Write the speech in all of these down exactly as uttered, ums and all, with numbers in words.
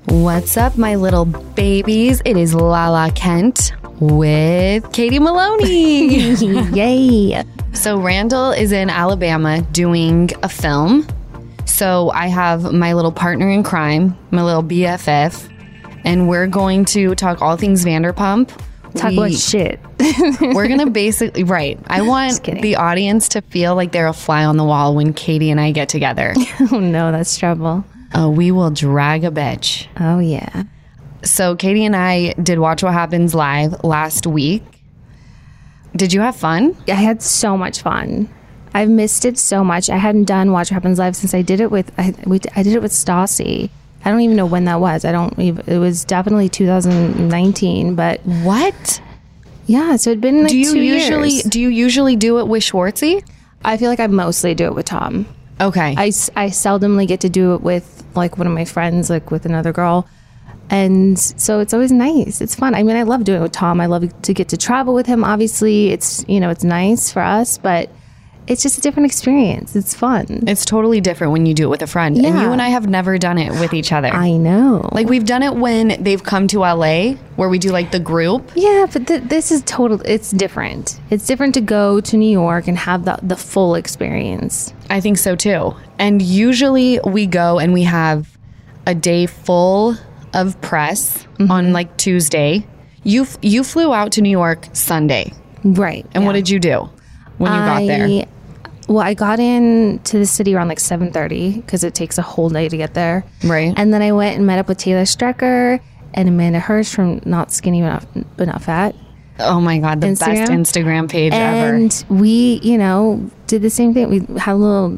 What's up, my little babies? It is Lala Kent with Katie Maloney. Yay. So Randall is in Alabama doing a film. So I have my little partner in crime, my little B F F, and we're going to talk all things Vanderpump. Talk we, about shit. We're going to basically, right. I want the audience to feel like they're a fly on the wall when Katie and I get together. Oh no, that's trouble. Uh, we will drag a bitch. Oh yeah. So Katie and I did Watch What Happens live last week. Did you have fun? I had so much fun. I've missed it so much. I hadn't done Watch What Happens live since I did it with I, we, I did it with Stassi. I don't even know when that was. I don't even, it was definitely two thousand nineteen, but what? Yeah, so it'd been like do you two usually years. do you usually do it with Schwartzy? I feel like I mostly do it with Tom. Okay. I, I seldomly get to do it with like one of my friends, like with another girl. And so it's always nice. It's fun. I mean, I love doing it with Tom. I love to get to travel with him. Obviously, it's, you know, it's nice for us, but it's just a different experience. It's fun. It's totally different when you do it with a friend. Yeah. And you and I have never done it with each other. I know. Like we've done it when they've come to L A where we do like the group. Yeah, but th- this is total. It's different. It's different to go to New York and have the, the full experience. I think so too. And usually we go and we have a day full of press mm-hmm. on like Tuesday. You f- you flew out to New York Sunday. Right. And yeah. what did you do when you I, got there? Well, I got in to the city around like seven thirty because it takes a whole day to get there. Right. And then I went and met up with Taylor Strecker and Amanda Hirsch from Not Skinny But Not, but Not Fat. Oh my God, the Instagram. best Instagram page and ever. And we, you know, did the same thing. We had a little,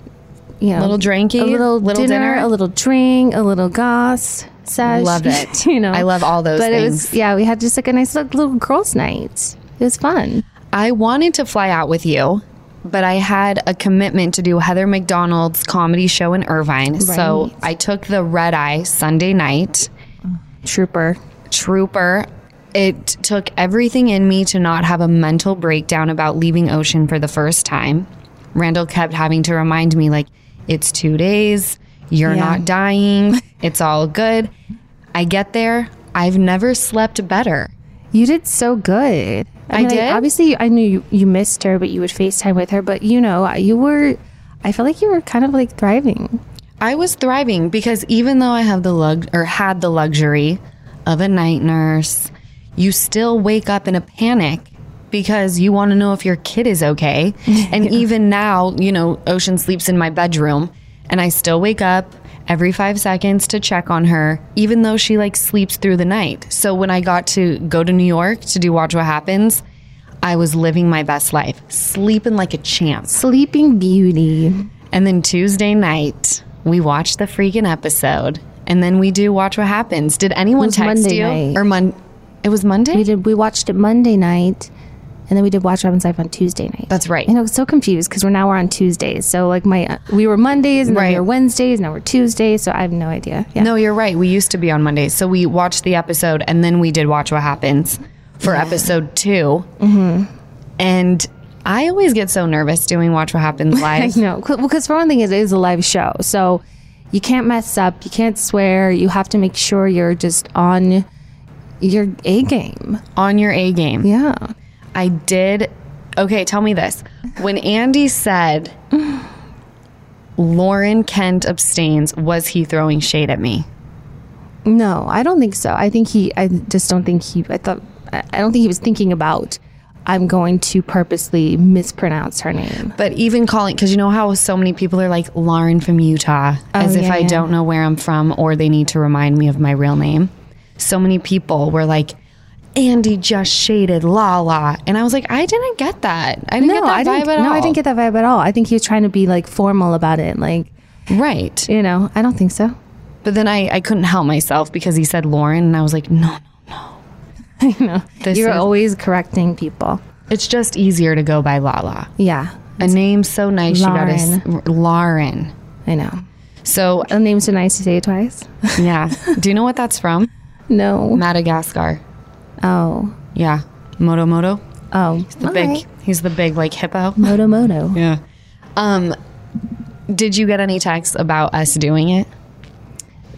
you know, little drinky, a little, little dinner, dinner, a little drink, a little goss. Sesh, love it. You know, I love all those but things. It was, yeah, we had just like a nice little, little girls' night. It was fun. I wanted to fly out with you, but I had a commitment to do Heather McDonald's comedy show in Irvine. Right. So I took the red eye Sunday night. Trooper. Trooper. It took everything in me to not have a mental breakdown about leaving Ocean for the first time. Randall kept having to remind me, like, it's two days. You're yeah. not dying. It's all good. I get there. I've never slept better. You did so good. I, I mean, did? I, obviously, I knew you, you missed her, but you would FaceTime with her. But, you know, you were, I feel like you were kind of like thriving. I was thriving because even though I have the lug or had the luxury of a night nurse, you still wake up in a panic because you want to know if your kid is okay. And yeah. even now, you know, Ocean sleeps in my bedroom and I still wake up every five seconds to check on her, even though she like sleeps through the night. So when I got to go to New York to do Watch What Happens, I was living my best life, sleeping like a champ. Sleeping Beauty. And then Tuesday night, we watched the freaking episode and then we do Watch What Happens. Did anyone text Monday you? Night. Or Mon- It was Monday? We did. We watched it Monday night. And then we did Watch What Happens Live on Tuesday night. That's right. And I was so confused because we're now we're on Tuesdays. So like my, uh, we were Mondays and then right. we were Wednesdays. Now we're Tuesdays. So I have no idea. Yeah. No, you're right. We used to be on Mondays. So we watched the episode and then we did Watch What Happens for yeah. episode two. Mm-hmm. And I always get so nervous doing Watch What Happens live. I know. Because for one thing, it is a live show. So you can't mess up. You can't swear. You have to make sure you're just on your A game. On your A game. Yeah. I did. Okay, tell me this. When Andy said Lauren Kent abstains, was he throwing shade at me? No, I don't think so. I think he, I just don't think he, I thought, I don't think he was thinking about, I'm going to purposely mispronounce her name. But even calling, because you know how so many people are like Lauren from Utah, oh, as if yeah, I yeah. don't know where I'm from or they need to remind me of my real name. So many people were like, Andy just shaded Lala. And I was like, I didn't get that. I didn't no, get that I vibe didn't, at no, all. I didn't get that vibe at all. I think he was trying to be like formal about it. Like, right. You know, I don't think so. But then I, I couldn't help myself because he said Lauren and I was like, no, no, no. I know. This You're is, always correcting people. It's just easier to go by Lala. Yeah. A name so nice. Lauren. You gotta, Lauren. I know. So a name so nice to say it twice. Yeah. Do you know what that's from? No. Madagascar. Oh. Yeah. Moto Moto. Oh. He's the all big. right. He's the big like hippo. Moto Moto. Yeah. Um, did you get any texts about us doing it?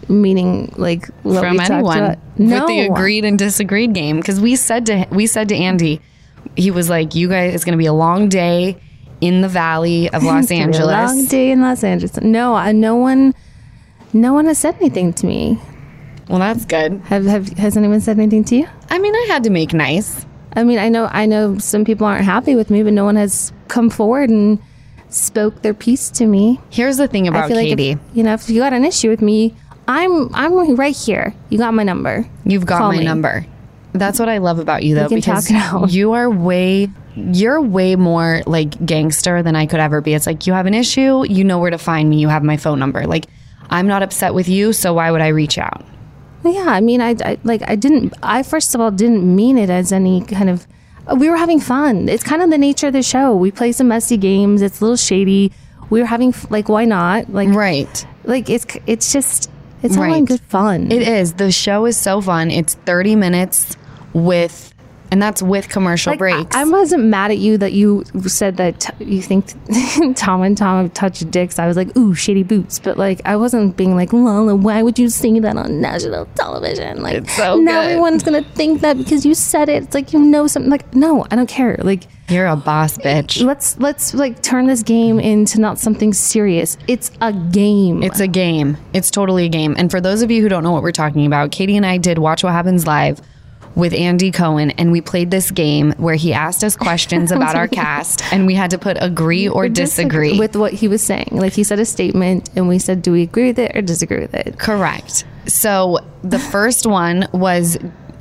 meaning like what From we talked anyone about. No. with the agreed and disagreed game. Because we said to we said to Andy, he was like, "You guys, it's going to be a long day in the Valley of Los It's gonna be Angeles." A long day in Los Angeles. No, I, no one, no one has said anything to me. Well, that's good. Have, have has anyone said anything to you? I mean, I had to make nice. I mean, I know, I know some people aren't happy with me, but no one has come forward and spoke their piece to me. Here's the thing I about feel like Katie. if, you know, if you got an issue with me, I'm I'm right here. You got my number. You've got Call my me. number. That's what I love about you, though, can because talk it out. you are way, you're way more like gangster than I could ever be. It's like, you have an issue, you know where to find me, you have my phone number. Like, I'm not upset with you, so why would I reach out? Well, yeah, I mean, I, I like I didn't. I first of all didn't mean it as any kind of. We were having fun. It's kind of the nature of the show. We play some messy games. It's a little shady. We were having f- like, why not? Like, Right. like it's it's just it's all in Right. good fun. It is. The show is so fun. It's thirty minutes with, and that's with commercial Like, breaks. I, I wasn't mad at you that you said that t- you think Tom and Tom have touched dicks. I was like, ooh, shady boots. But like, I wasn't being like, Lola, why would you say that on national television? Like, It's so now good. everyone's gonna think that because you said it. It's like, you know something. Like, no, I don't care. Like, You're a boss bitch. let's let's like turn this game into not something serious. It's a game. It's a game. It's totally a game. And for those of you who don't know what we're talking about, Katie and I did Watch What Happens Live with Andy Cohen, and we played this game where he asked us questions about our cast, and we had to put agree or disagree. with what he was saying. Like, he said a statement, and we said, do we agree with it or disagree with it? Correct. So the first one was,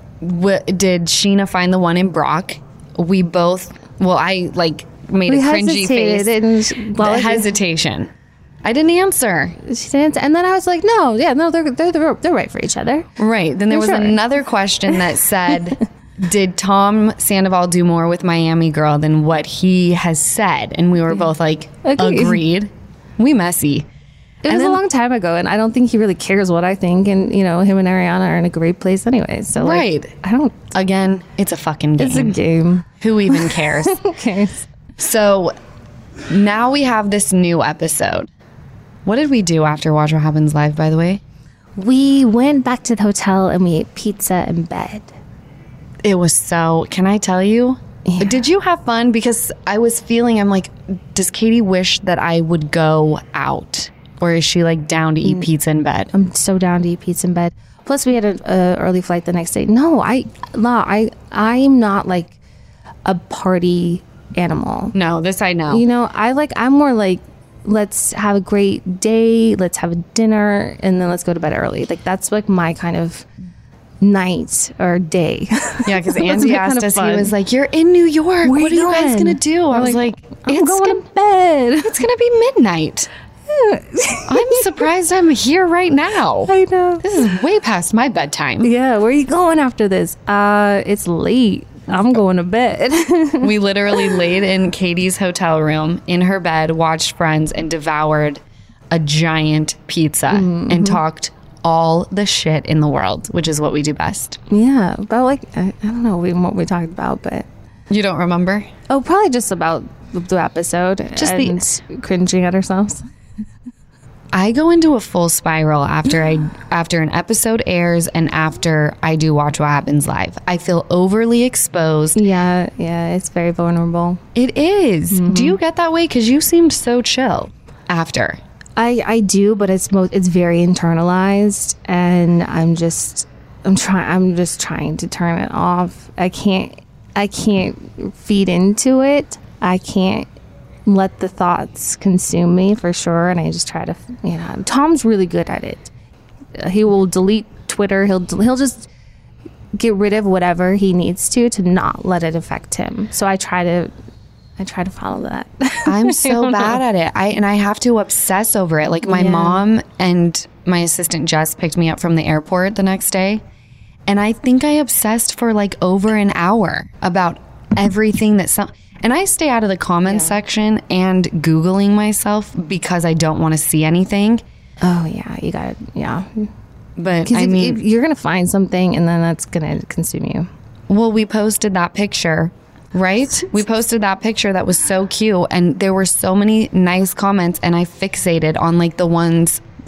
w- did Sheena find the one in Brock? We both, well, I like made We a cringy face. hesitated and well, The hesitation. I didn't answer. she didn't, and then I was like, no, yeah, no, they're they're they're, they're right for each other. Right. Then there was sure. another question that said, did Tom Sandoval do more with Miami Girl than what he has said? And we were both like, Agreed. agreed. We messy. It And was then- a long time ago, and I don't think he really cares what I think. And you know, him and Ariana are in a great place anyway. So like, Right. I don't. Again, it's a fucking game. It's a game. Who even cares? Who cares? So now we have this new episode. What did we do after Watch What Happens Live, by the way? We went back to the hotel and we ate pizza in bed. It was so, can I tell you? Did you have fun? Because I was feeling, I'm like, does Katie wish that I would go out? Or is she like down to eat pizza in bed? I'm so down to eat pizza in bed. Plus, we had an early flight the next day. No, I, La, I, I'm not like a party animal. No, this I know. You know, I like. I'm more like, let's have a great day. Let's have a dinner, and then let's go to bed early. Like that's like my kind of night or day. Yeah, because That's Andy my asked kind of us, fun. he was like, you're in New York. Where What are you you guys going? going to do? I I'm was like, like, I'm it's going gonna, to bed. it's going to be midnight. I'm surprised I'm here right now. I know. This is way past my bedtime. Yeah, where are you going after this? Uh, it's late. I'm going to bed. We literally laid in Katie's hotel room in her bed, watched Friends, and devoured a giant pizza Mm-hmm. and talked all the shit in the world, which is what we do best. Yeah, but like I, I don't know what we talked about, but You don't remember? oh, probably just about the episode, Just and the- cringing at ourselves. I go into a full spiral after I after an episode airs and after I do Watch What Happens Live. I feel overly exposed. Yeah, yeah, it's very vulnerable. It is. Mm-hmm. Do you get that way? Because you seemed so chill after. I I do, but it's most it's very internalized, and I'm just I'm trying I'm just trying to turn it off. I can't I can't feed into it. I can't let the thoughts consume me for sure, and I just try to, you know, Tom's really good at it. He will delete Twitter. He'll he'll just get rid of whatever he needs to to not let it affect him. So I try to I try to follow that. I'm so bad at it. I and I have to obsess over it. Like my Yeah. mom and my assistant Jess picked me up from the airport the next day, and I think I obsessed for like over an hour about everything that some. And I stay out of the comments section and Googling myself because I don't want to see anything. Oh yeah, you got it. Yeah, But because I mean, you're gonna find something, and then that's gonna consume you. well, we posted that picture, right? We posted that picture that was so cute, and there were so many nice comments, and I fixated on like the ones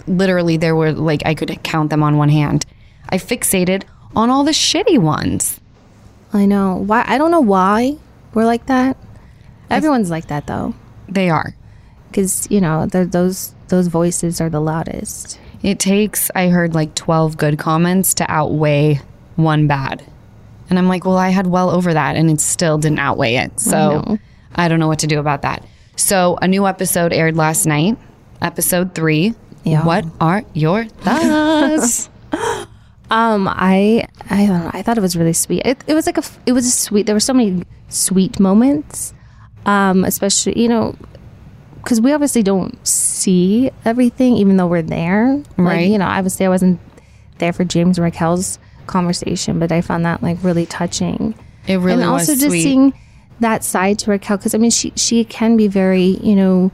literally there were like, I could count them on one hand. I fixated on all the shitty ones. I know. Why? I don't know why we're like that. Everyone's like that though. They are. Because, you know, those those voices are the loudest. It takes, I heard like twelve good comments to outweigh one bad. And I'm like, well, I had well over that and it still didn't outweigh it. So I, I don't know what to do about that. So a new episode aired last night, episode three. Yeah. What are your thoughts? um, I I don't know. I thought it was really sweet. It, it was like a it was a sweet. There were so many sweet moments, um, especially you know, because we obviously don't see everything, even though we're there. Right. Like, you know, obviously I wasn't there for James and Raquel's conversation, but I found that like really touching. It really and was also just sweet. seeing that side to Raquel, because I mean she she can be very you know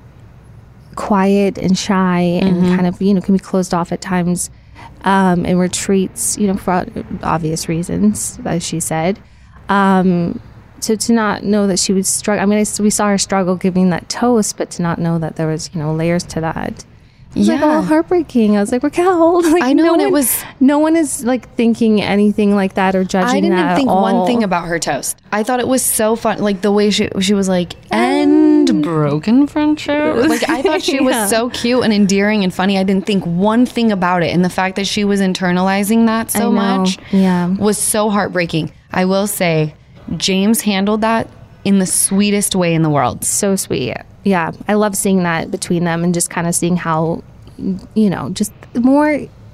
quiet and shy and mm-hmm. kind of you know can be closed off at times um in retreats, you know for obvious reasons, as she said. Um so to not know that she was struggle, I mean I, we saw her struggle giving that toast, but to not know that there was you know layers to that. It was yeah. like a little heartbreaking. I was like, Raquel, like, I know, no and one, it was no one is like thinking anything like that or judging. I didn't that think at all. one thing about her toast. I thought it was so fun, like the way she she was like, "End broken friendship." Like I thought she yeah. was so cute and endearing and funny. I didn't think one thing about it, and the fact that she was internalizing that so much, yeah, was so heartbreaking. I will say, James handled that in the sweetest way in the world. So sweet. Yeah, I love seeing that between them and just kind of seeing how, you know, just more,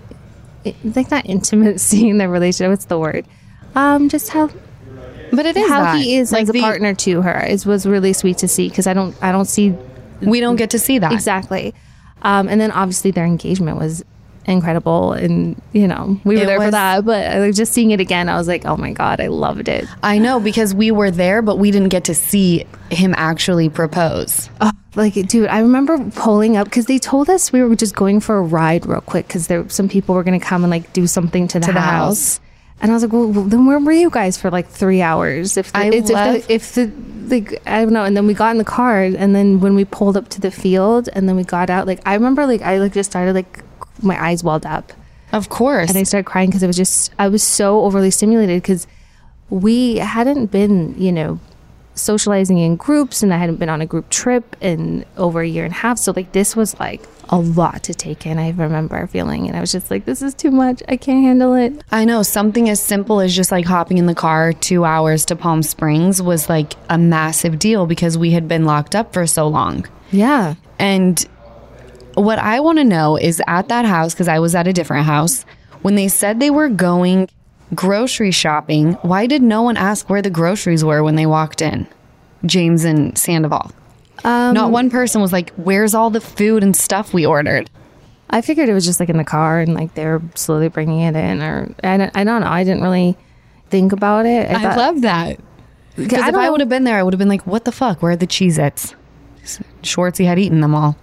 like not intimate, seeing their relationship. What's the word? Um, just how, but it is how that. he is like as a the, partner to her. It was really sweet to see because I don't, I don't see. We don't get to see that exactly. Um, and then obviously their engagement was incredible, and you know we were it there was, for that. But like, just seeing it again, I was like, oh my god, I loved it. I know, because we were there, but we didn't get to see him actually propose. Oh, like, dude, I remember pulling up because they told us we were just going for a ride real quick because there some people were going to come and like do something to the, to the house. house. And I was like, well, then where were you guys for like three hours? If the, I it's, love if the, if the like I don't know. And then we got in the car, and then when we pulled up to the field, and then we got out, like I remember, like I like just started like my eyes welled up. Of course. And I started crying because it was just, I was so overly stimulated because we hadn't been, you know, socializing in groups, and I hadn't been on a group trip in over a year and a half. So like this was like a lot to take in. I remember feeling, and I was just like, this is too much. I can't handle it. I know, something as simple as just like hopping in the car two hours to Palm Springs was like a massive deal because we had been locked up for so long. Yeah. And what I want to know is at that house, because I was at a different house, when they said they were going grocery shopping, why did no one ask where the groceries were when they walked in? James and Sandoval. Um, Not one person was like, where's all the food and stuff we ordered? I figured it was just like in the car and like they were slowly bringing it in, or I don't, I don't know. I didn't really think about it. I, I love that. Because I if I would have been there, I would have been like, what the fuck? Where are the Cheez-Its? Schwartzy had eaten them all.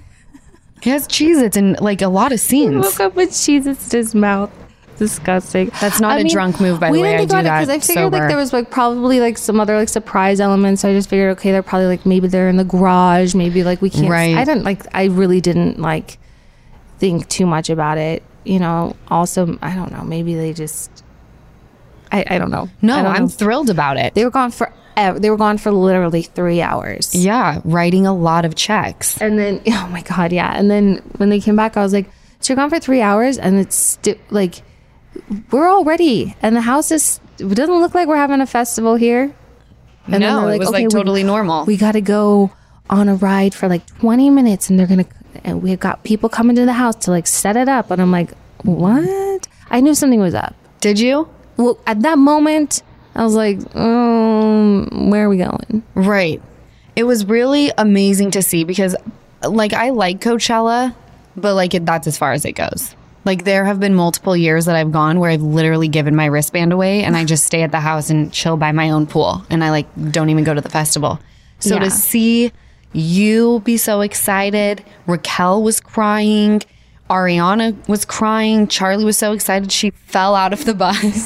He has Cheez-Its in like a lot of scenes. He woke up with Cheez-Its to his mouth. Disgusting. That's not I a mean, drunk move, by the way. I do that because I figured sober. like there was like probably like some other like surprise elements. So I just figured, okay, they're probably like maybe they're in the garage. Maybe like we can't. Right. I didn't like. I really didn't like think too much about it. You know. Also, I don't know. Maybe they just. I I don't know. No, don't I'm know. thrilled about it. They were gone for. They were gone for literally three hours. Yeah, writing a lot of checks. And then, oh my God, yeah. And then when they came back, I was like, so you're gone for three hours and it's sti- like, we're all ready. And the house is, it doesn't look like we're having a festival here. And no, like, it was okay, like totally we, normal. We got to go on a ride for like twenty minutes and they're going to, and we've got people coming to the house to like set it up. And I'm like, what? I knew something was up. Did you? Well, at that moment, I was like, um, where are we going? Right. It was really amazing to see because, like, I like Coachella, but, like, it, that's as far as it goes. Like, there have been multiple years that I've gone where I've literally given my wristband away and I just stay at the house and chill by my own pool. And I, like, don't even go to the festival. So Yeah. to see you be so excited, Raquel was crying, Ariana was crying, Charlie was so excited she fell out of the bus.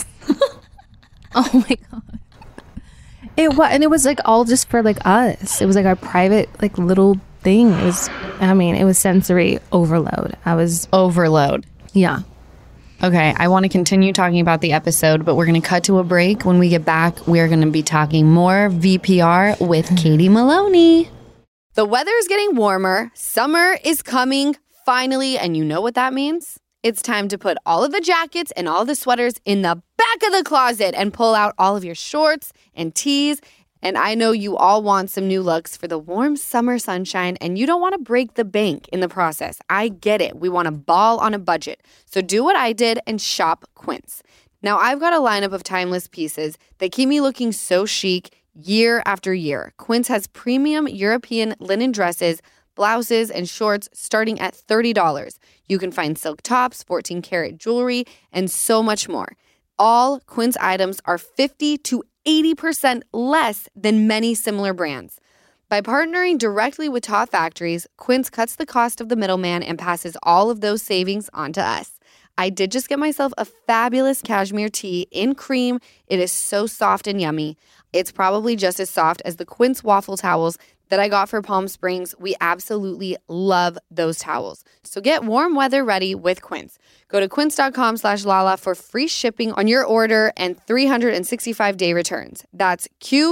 Oh my God. It was, and it was like all just for like us. It was like our private, like little thing. It was, I mean, it was sensory overload. I was, Overload. yeah. Okay, I want to continue talking about the episode, but we're going to cut to a break. When we get back, we're going to be talking more V P R with Katie Maloney. The weather's getting warmer. Summer is coming finally, and you know what that means? It's time to put all of the jackets and all the sweaters in the back of the closet and pull out all of your shorts and tees. And I know you all want some new looks for the warm summer sunshine, and you don't want to break the bank in the process. I get it. We want to ball on a budget. So do what I did and shop Quince. Now, I've got a lineup of timeless pieces that keep me looking so chic year after year. Quince has premium European linen dresses, blouses, and shorts starting at thirty dollars. You can find silk tops, fourteen karat jewelry, and so much more. All Quince items are fifty to eighty percent less than many similar brands. By partnering directly with top factories, Quince cuts the cost of the middleman and passes all of those savings on to us. I did just get myself a fabulous cashmere tee in cream. It is so soft and yummy. It's probably just as soft as the Quince waffle towels that I got for Palm Springs. We absolutely love those towels. So get warm weather ready with Quince. Go to quince.com slash Lala for free shipping on your order and three hundred sixty-five day returns. That's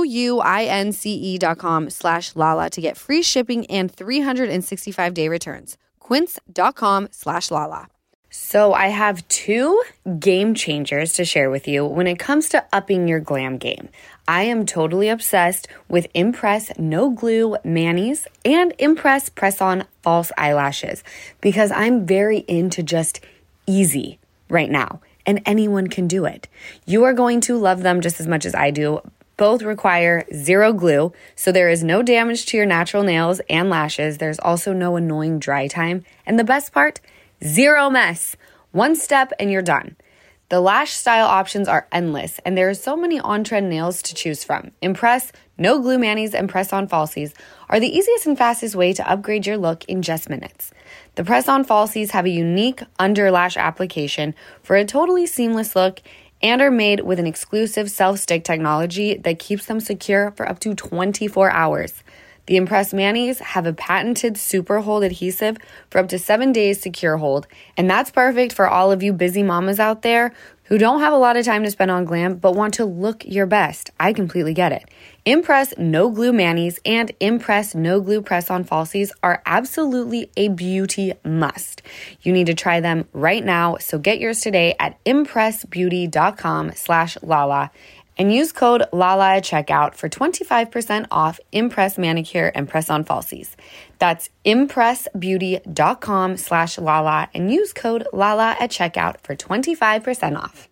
Q-U-I-N-C-E dot com slash Lala to get free shipping and three hundred sixty-five day returns. Quince.com slash Lala. So I have two game changers to share with you when it comes to upping your glam game. I am totally obsessed with Impress No Glue Manis and Impress Press-On False Eyelashes because I'm very into just easy right now, and anyone can do it. You are going to love them just as much as I do. Both require zero glue, so there is no damage to your natural nails and lashes. There's also no annoying dry time. And the best part, zero mess. One step and you're done. The lash style options are endless, and there are so many on-trend nails to choose from. Impress, No Glue Manis, and Press-On Falsies are the easiest and fastest way to upgrade your look in just minutes. The Press-On Falsies have a unique under lash application for a totally seamless look and are made with an exclusive self-stick technology that keeps them secure for up to twenty-four hours. The Impress Manis have a patented super hold adhesive for up to seven days secure hold, and that's perfect for all of you busy mamas out there who don't have a lot of time to spend on glam but want to look your best. I completely get it. Impress No Glue Manis and Impress No Glue Press-On Falsies are absolutely a beauty must. You need to try them right now, so get yours today at impressbeauty.com slash Lala. And use code LALA at checkout for twenty-five percent off Impress Manicure and Press-On Falsies. That's impressbeauty.com slash Lala and use code LALA at checkout for twenty-five percent off.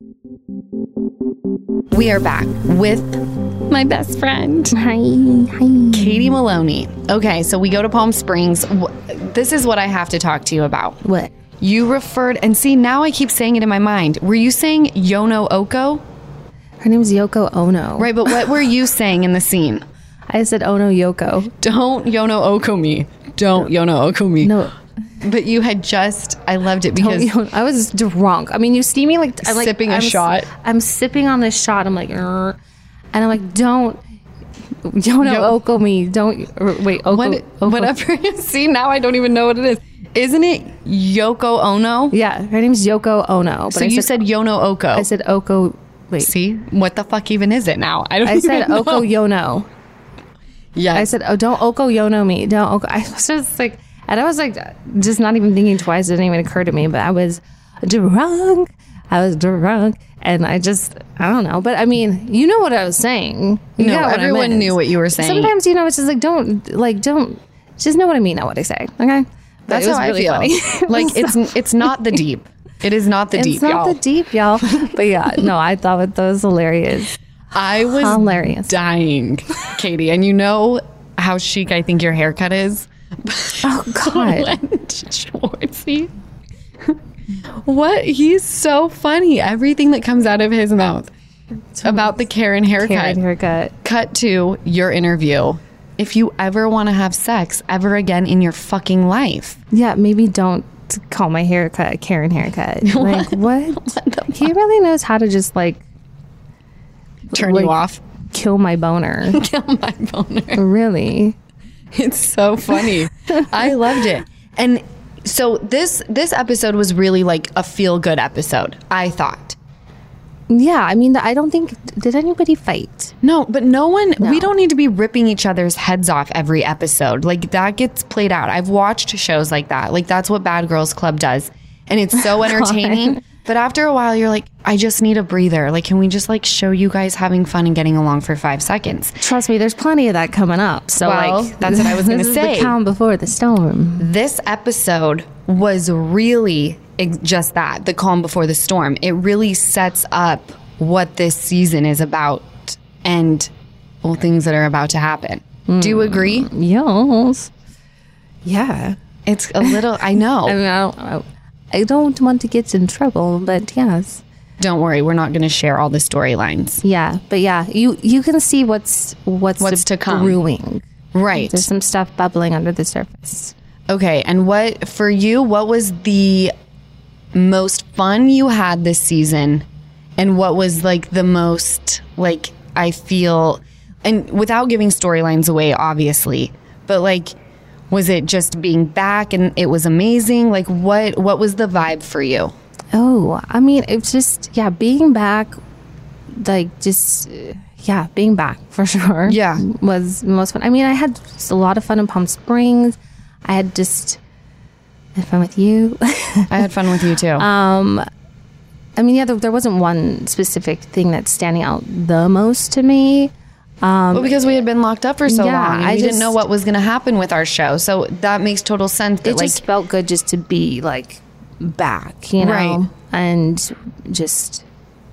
We are back with my best friend. Hi. Hi. Katie Maloney. Okay, so we go to Palm Springs. This is what I have to talk to you about. What? You referred, and see, now I keep saying it in my mind. Were you saying Yono Oko? Her name is Yoko Ono. Right, but what were you saying in the scene? I said Ono Yoko. Don't Yono Oko me. Don't Yono Oko me. No. But you had just, I loved it because... Don't, I was drunk. I mean, you see me like... I'm like sipping a I'm, shot. I'm sipping on this shot. I'm like... And I'm like, don't... Yono Yo- Oko me. Don't... Or, wait, Oko, what, Oko. whatever. See, now I don't even know what it is. Isn't it Yoko Ono? Yeah, her name's Yoko Ono. But So I you said, said Yono Oko. I said Oko... Wait. See? What the fuck even is it now? I don't I even said know. Oko Yono. Yeah. I said, oh, don't Oko Yono me. Don't Oko. I was just like, and I was like, just not even thinking twice. It didn't even occur to me, but I was drunk. I was drunk. And I just, I don't know. But I mean, you know what I was saying. You No, got what I everyone meant. knew what you were saying. Sometimes, you know, it's just like, don't, like, don't, just know what I mean, not what I say. Okay? But That's it was how really I feel. funny. Like, it's it's not the deep. It is not the It's deep, not y'all. the deep, y'all. But yeah, no, I thought that was hilarious. I was Hilarious. dying, Katie. And you know how chic I think your haircut is? Oh, God. Schwartzy. What? He's so funny. Everything that comes out of his mouth about the Karen haircut. Karen haircut. Cut to your interview. If you ever want to have sex ever again in your fucking life. Yeah, maybe don't call my haircut a Karen haircut. Like, what? what He really knows how to just, like, Turn like, you off. kill my boner. Kill my boner. Really. It's so funny. I loved it. And so this this episode was really like a feel good episode, I thought. Yeah, I mean, I don't think, did anybody fight? No, but no one, No. we don't need to be ripping each other's heads off every episode. Like that gets played out. I've watched shows like that. Like that's what Bad Girls Club does. And it's so entertaining. But after a while, you're like, I just need a breather. Like, can we just like show you guys having fun and getting along for five seconds? Trust me, there's plenty of that coming up. So, Well, like, that's what I was gonna this is say. the calm before the storm. This episode was really ex- just that, the calm before the storm. It really sets up what this season is about and, well, things that are about to happen. Do you agree? Yes. Yeah. It's a little, I know. I mean, I don't, I, I don't want to get in trouble, but yes. Don't worry, we're not going to share all the storylines. Yeah, but yeah, you you can see what's what's What's to come. brewing. Right. There's some stuff bubbling under the surface. Okay, and what, for you, what was the most fun you had this season? And what was like the most, like, I feel, and without giving storylines away, obviously, but like, was it just being back and it was amazing? Like, what what was the vibe for you? Oh, I mean, it's just, yeah, being back, like, just, uh, yeah, being back for sure. Yeah. Was the most fun. I mean, I had just a lot of fun in Palm Springs. I had just had fun with you. I had fun with you too. Um, I mean, yeah, there, there wasn't one specific thing that's standing out the most to me. Um, well, because we had been locked up for so yeah, long, and I we didn't just- know what was going to happen with our show. So that makes total sense. That it like, just felt good just to be like back, you know, Right. and just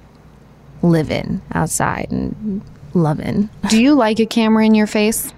living outside and loving. do you like a camera in your face?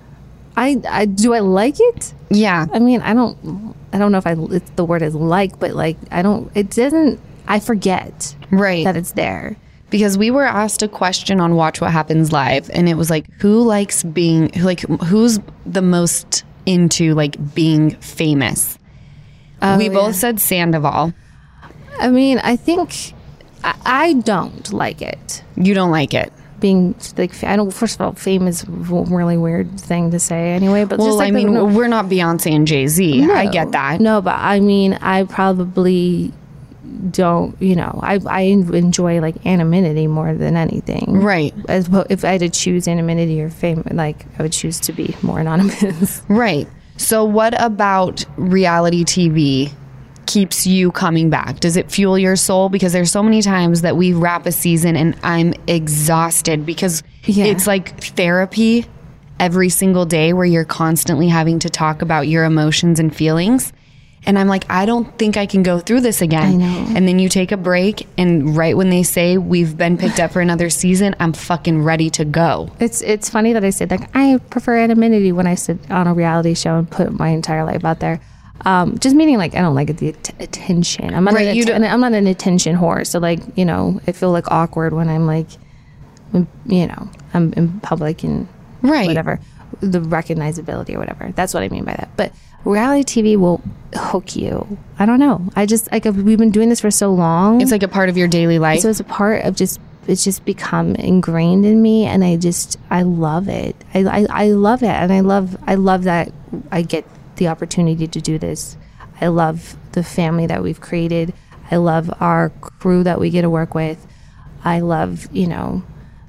I, I do I like it? Yeah. I mean, I don't I don't know if I it's the word is like, but like I don't it doesn't I forget Right. that it's there. Because we were asked a question on Watch What Happens Live, and it was like, who likes being, who like, who's the most into like being famous? we both said Sandoval. I mean, I think I, I don't like it. You don't like it. Being like, I don't. First of all, fame is a really weird thing to say, anyway. But Well, just like I the- mean, no- we're not Beyonce and Jay-Z. I No. get that. No, but I mean, I probably don't. You know, I I enjoy like anonymity more than anything. Right. As oppo- if I had to choose anonymity or fame, like I would choose to be more anonymous. Right. So what about reality T V keeps you coming back? Does it fuel your soul? Because there's so many times that we wrap a season and I'm exhausted because Yeah. it's like therapy every single day where you're constantly having to talk about your emotions and feelings. And I'm like, I don't think I can go through this again. I know. And then you take a break, and right when they say we've been picked up for another season, I'm fucking ready to go. It's it's funny that I said like I prefer anonymity when I sit on a reality show and put my entire life out there. Um, just meaning like I don't like the att- attention. I'm not Right, an you att- don't- I'm not an attention whore. So like you know I feel like awkward when I'm like when, you know I'm in public and Right. whatever, the recognizability or whatever. That's what I mean by that. But reality T V will hook you. I don't know. I just like we've been doing this for so long. It's like a part of your daily life. So it's a part of just it's just become ingrained in me, and I just I love it. I, I I love it, and I love I love that I get the opportunity to do this. I love the family that we've created. I love our crew that we get to work with. I love you know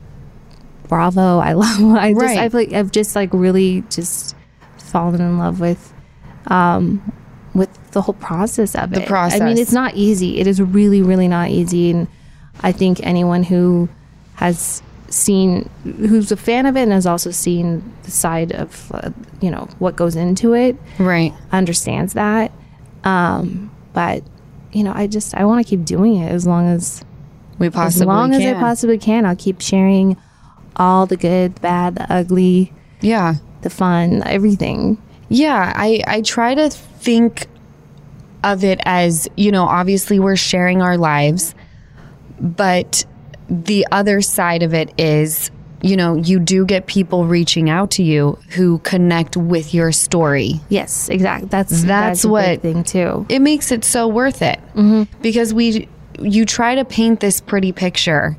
Bravo. I love I just Right. I've like I've just like really just fallen in love with um with the whole process of The it. process. I mean, it's not easy. It is really, really not easy. And I think anyone who has seen, who's a fan of it and has also seen the side of, uh, you know, what goes into it, Right. understands that. Um, but, you know, I just, I want to keep doing it as long as, We as possibly long can. as I possibly can. I'll keep sharing all the good, the bad, the ugly, Yeah. the fun, everything. Yeah, I, I try to think of it as, you know, obviously we're sharing our lives, but the other side of it is, you know, you do get people reaching out to you who connect with your story. Yes, exactly. That's, That's that's, a what- big thing too. It makes it so worth it because we, you try to paint this pretty picture,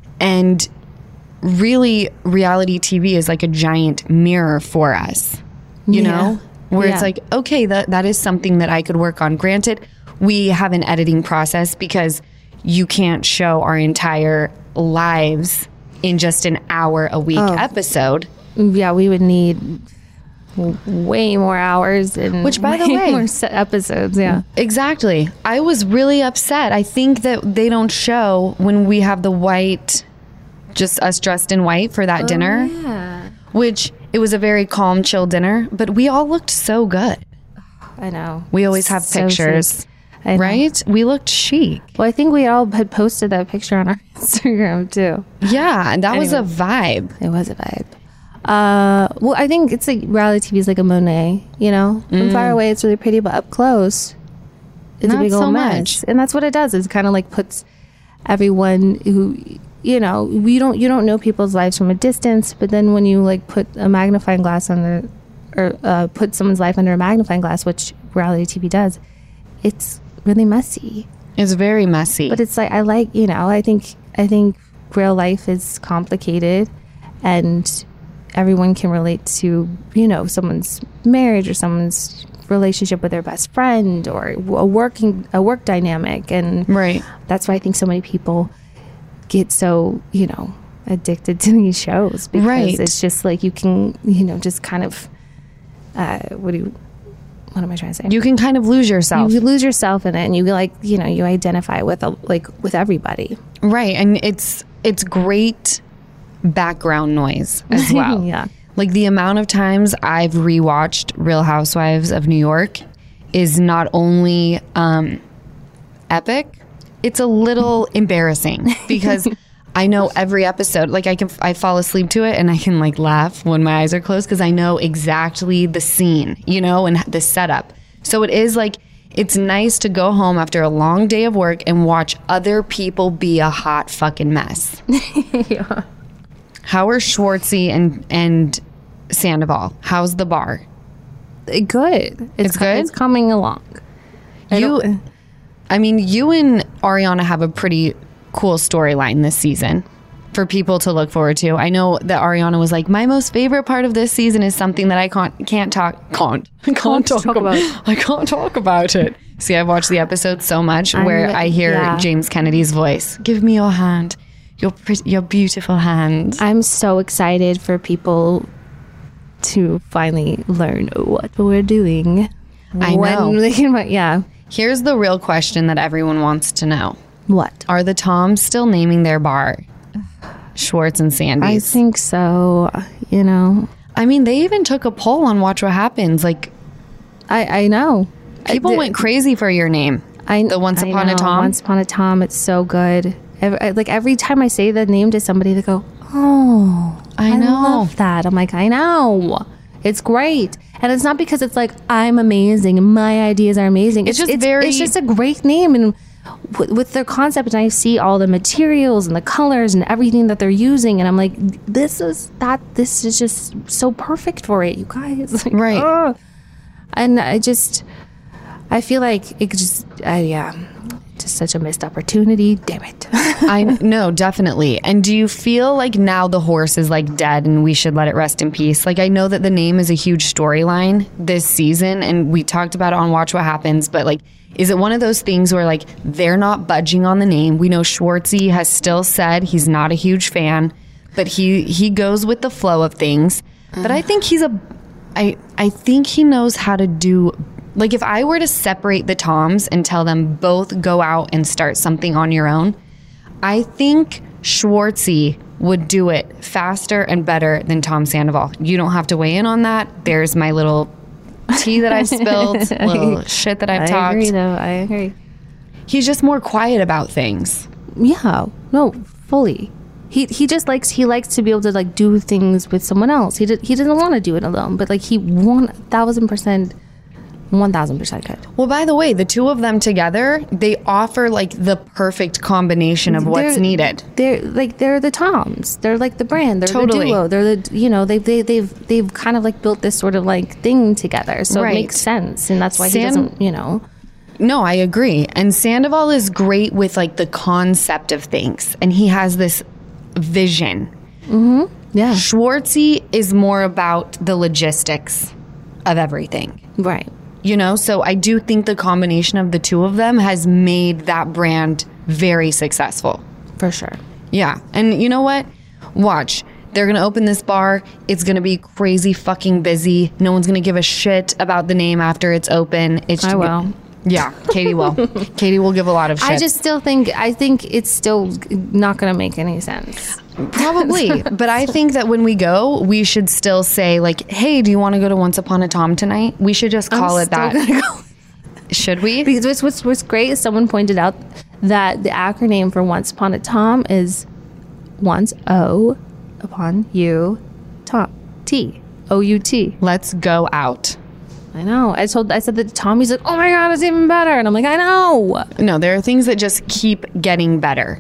and really reality T V is like a giant mirror for us. you Yeah. know, where Yeah. it's like, okay, that that is something that I could work on. Granted, we have an editing process because you can't show our entire lives in just an hour a week Oh. episode. Yeah, we would need w- way more hours and Which, by the way way- more se- episodes. Yeah. Exactly. I was really upset. I think that they don't show when we have the white, just us dressed in white for that dinner, Yeah. which it was a very calm, chill dinner, but we all looked so good. I know. We always have So pictures, chic. I know. right? We looked chic. Well, I think we all had posted that picture on our Instagram too. Yeah, and that was a Anyway. vibe. It was a vibe. Uh, well, I think it's like reality T V is like a Monet, you know? From far away, it's really pretty, but up close, it's Not a big so old much. mess. And that's what it does. It kind of like puts everyone who, you know, we don't, you don't know people's lives from a distance, but then when you like put a magnifying glass under, or uh, put someone's life under a magnifying glass, which reality T V does, it's really messy. It's very messy. But it's like I like, you know, I think I think real life is complicated and everyone can relate to, you know, someone's marriage or someone's relationship with their best friend or a working a work dynamic, and right. that's why I think so many people get so, you know, addicted to these shows because Right. it's just like you can, you know, just kind of uh what do you what am I trying to say? You can kind of lose yourself. You lose yourself in it, and you like, you know, you identify with a, like with everybody. Right. And it's it's great background noise as well. Yeah. Like the amount of times I've rewatched Real Housewives of New York is not only um, epic, it's a little embarrassing because I know every episode. Like I can, I fall asleep to it and I can like laugh when my eyes are closed because I know exactly the scene, you know, and the setup. So it is like, it's nice to go home after a long day of work and watch other people be a hot fucking mess. Yeah. How are Schwartzy and and Sandoval? How's the bar? Good. It's good? It's coming along. I You, don't- I mean, you and Ariana have a pretty cool storyline this season for people to look forward to. I know that Ariana was like, my most favorite part of this season is something that I can't can't talk can't can't talk, talk about. about. I can't talk about it. See, I've watched the episode so much I'm- where I hear yeah. James Kennedy's voice. Give me your hand, your pretty, your beautiful hand. I'm so excited for people to finally learn what we're doing. I know. When they can, yeah. Here's the real question that everyone wants to know. What? Are the Toms still naming their bar Schwartz and I Sandy's? think so. You know, I mean, they even took a poll on Watch What Happens. Like, I I know. people I, went crazy for your name. I the Once I Upon a know. Tom? Once Upon a Tom. It's so good. Every, I- like every time I say the name to somebody, they go, "Oh, I know. love that." I'm like, I know. It's great. And it's not because it's like I'm amazing and my ideas are amazing. It's just very- it's just a great name, and w- with their concept, and I see all the materials and the colors and everything that they're using, and I'm like, this is that this is just so perfect for it, you guys. Like, Right. ugh. And I just I feel like it just uh, yeah, just such a missed opportunity. Damn it. I no, definitely. And do you feel like now the horse is like dead and we should let it rest in peace? Like, I know that the name is a huge storyline this season, and we talked about it on Watch What Happens, but like, is it one of those things where like they're not budging on the name? We know Schwartzy has still said he's not a huge fan, but he he goes with the flow of things. But I think he's a I I think he knows how to do. Like, if I were to separate the Toms and tell them both go out and start something on your own, I think Schwartzy would do it faster and better than Tom Sandoval. You don't have to weigh in on that. There's my little tea that I've spilled, little shit that I've I talked. agree though. I agree. He's just more quiet about things. Yeah, no, fully. He he just likes he likes to be able to like do things with someone else. He did, he doesn't want to do it alone, but like he one thousand percent, one thousand percent could. Well, by the way, the two of them together, they offer like the perfect combination of what's They're- needed. They're like they're the Toms. They're like the brand. They're Totally. the duo. They're the you know they they they've they've kind of like built this sort of like thing together. So Right. it makes sense, and that's why he San- doesn't you know. No, I agree. And Sandoval is great with like the concept of things, and he has this vision. Yeah. Schwartzy is more about the logistics of everything. Right. You know, so I do think the combination of the two of them has made that brand very successful. For sure. Yeah. And you know what? Watch. They're going to open this bar. It's going to be crazy fucking busy. No one's going to give a shit about the name after it's open. It's I will. Yeah, Katie will. Katie will give a lot of shit. I just still think, I think it's still not going to make any sense. Probably. But I think that when we go, we should still say, like, hey, do you want to go to Once Upon a Tom tonight? We should just call I'm it that. still gonna go. Should we? Because what's, what's, what's great is someone pointed out that the acronym for Once Upon a Tom is Once O upon you Tom T O U T. Let's go out. I know. I told I said that to Tom. He's like, oh my God, it's even better. And I'm like, I know. No, there are things that just keep getting better.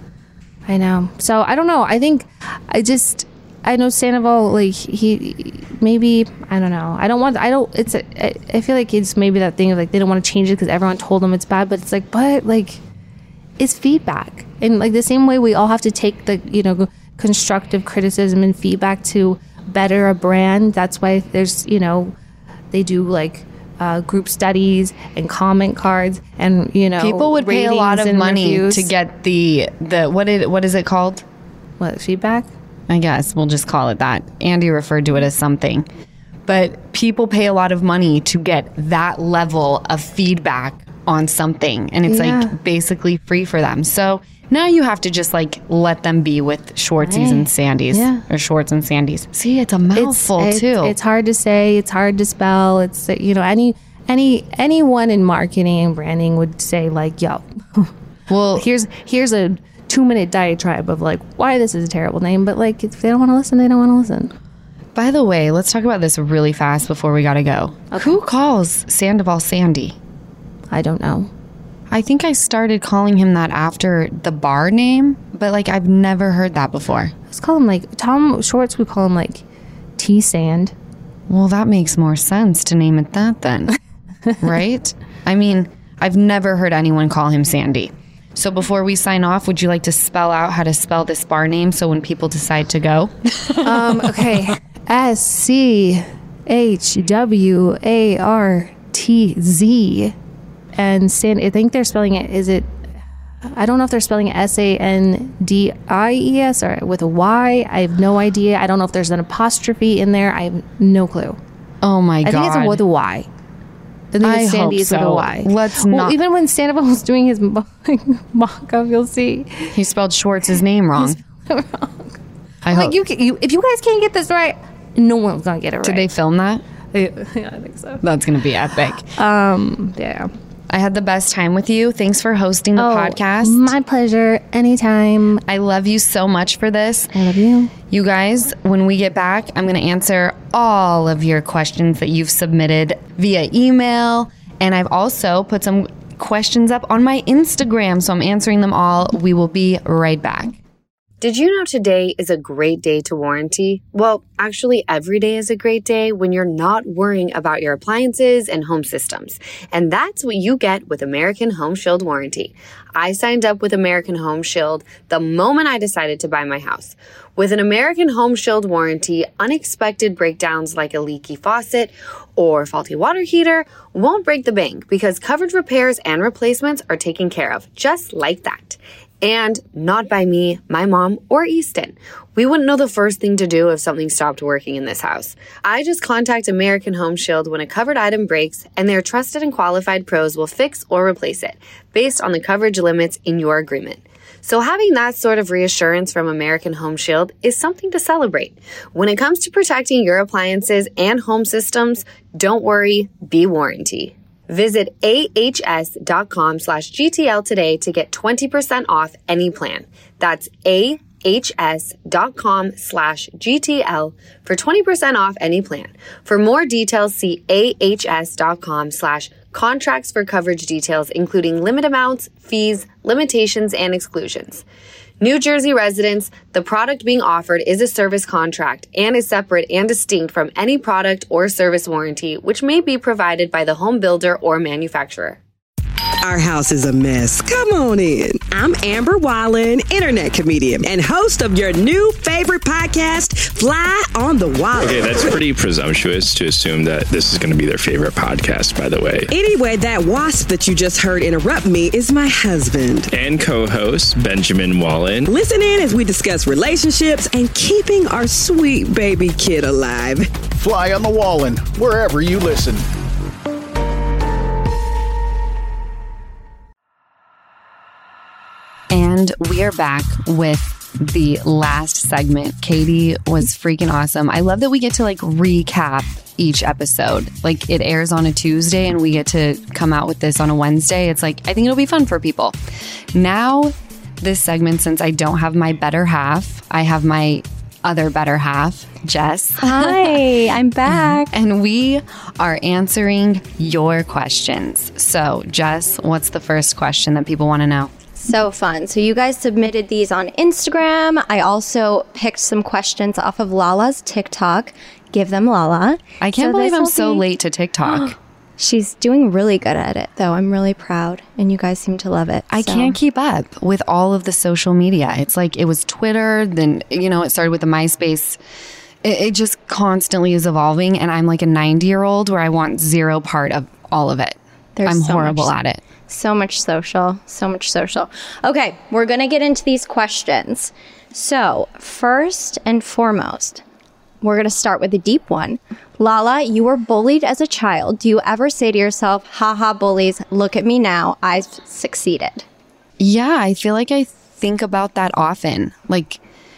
I know. So I don't know. I think I just I know Sandoval, like he maybe I don't know. I don't want I don't it's a, I, I feel like it's maybe that thing of like they don't want to change it because everyone told them it's bad, but it's like but like it's feedback. And like the same way we all have to take the, you know, constructive criticism and feedback to better a brand. That's why there's, you know, they do like uh, group studies and comment cards and, you know, people would pay a lot of money reviews. to get the the what did what is it called? What, feedback? I guess we'll just call it that. Andy referred to it as something. But people pay a lot of money to get that level of feedback on something, and it's Yeah. like basically free for them. So now you have to just like let them be with Schwartzies Right. and Sandys, Yeah. or Schwartz and Sandys. See, it's a mouthful it's, too. It's hard to say. It's hard to spell. It's, you know, any any anyone in marketing and branding would say like, yo, well, here's here's a two minute diatribe of like why this is a terrible name. But like if they don't want to listen, they don't want to listen. by the way, let's talk about this really fast before we gotta go. Okay. Who calls Sandoval Sandy? I don't know. I think I started calling him that after the bar name, but like I've never heard that before. Let's call him like Tom Schwartz would call him like T Sand. Well, that makes more sense to name it that then, right? I mean, I've never heard anyone call him Sandy. So before we sign off, would you like to spell out how to spell this bar name so when people decide to go? Um, okay. S C H W A R T Z. And Sand, I think they're spelling it, is it, I don't know if they're spelling it S A N D I E S or with a Y. I have no idea. I don't know if there's an apostrophe in there. I have no clue. Oh my I God. think it's with a Y. I think I it's Sandy hope is with a so. Y. Let's well, not- even when Sandoval was doing his mock-up, you'll see. He spelled Schwartz's name wrong. I hope. Like you, can, you, if you guys can't get this right, no one's gonna get it right. Did they film that? Yeah, I think so. That's going to be epic. Um, yeah. I had the best time with you. Thanks for hosting the podcast. My pleasure. Anytime. I love you so much for this. I love you. You guys, when we get back, I'm going to answer all of your questions that you've submitted via email. And I've also put some questions up on my Instagram, so I'm answering them all. We will be right back. Did you know today is a great day to warranty? Well, actually, every day is a great day when you're not worrying about your appliances and home systems. And that's what you get with American Home Shield Warranty. I signed up with American Home Shield the moment I decided to buy my house. With an American Home Shield warranty, unexpected breakdowns like a leaky faucet or faulty water heater won't break the bank because covered repairs and replacements are taken care of, just like that. And not by me, my mom, or Easton. We wouldn't know the first thing to do if something stopped working in this house. I just contact American Home Shield when a covered item breaks, and their trusted and qualified pros will fix or replace it based on the coverage limits in your agreement. So having that sort of reassurance from American Home Shield is something to celebrate. When it comes to protecting your appliances and home systems, don't worry, be warranty. Visit ahs.com slash GTL today to get twenty percent off any plan. That's ahs.com slash GTL for twenty percent off any plan. For more details, see ahs.com slash contracts for coverage details, including limit amounts, fees, limitations, and exclusions. New Jersey residents, the product being offered is a service contract and is separate and distinct from any product or service warranty, which may be provided by the home builder or manufacturer. Our house is a mess. Come on in. I'm Amber Wallen, internet comedian and host of your new favorite podcast, Fly on the Wall. Okay, that's pretty presumptuous to assume that this is going to be their favorite podcast, by the way. Anyway, that wasp that you just heard interrupt me is my husband. And co-host, Benjamin Wallen. Listen in as we discuss relationships and keeping our sweet baby kid alive. Fly on the Wallen, wherever you listen. And we are back with the last segment. Katie was freaking awesome. I love that we get to like recap each episode. Like it airs on a Tuesday and we get to come out with this on a Wednesday. It's like, I think it'll be fun for people. Now, this segment, since I don't have my better half, I have my other better half, Jess. Hi, I'm back. And we are answering your questions. So, Jess, what's the first question that people want to know? So fun. So you guys submitted these on Instagram. I also picked some questions off of Lala's TikTok. Give them Lala. I can't So believe this I'm will so be- late to TikTok. She's doing really good at it, though. I'm really proud, and you guys seem to love it. I so. can't keep up with all of the social media. It's like it was Twitter, then, you know, it started with the MySpace. It, it just constantly is evolving. And I'm like a ninety year old where I want zero part of all of it. There's I'm so horrible much- at it. So much social, so much social. Okay, we're going to get into these questions. So, first and foremost, we're going to start with a deep one. Lala, you were bullied as a child. Do you ever say to yourself, haha, bullies, look at me now, I've succeeded? Yeah, I feel like I think about that often. Like,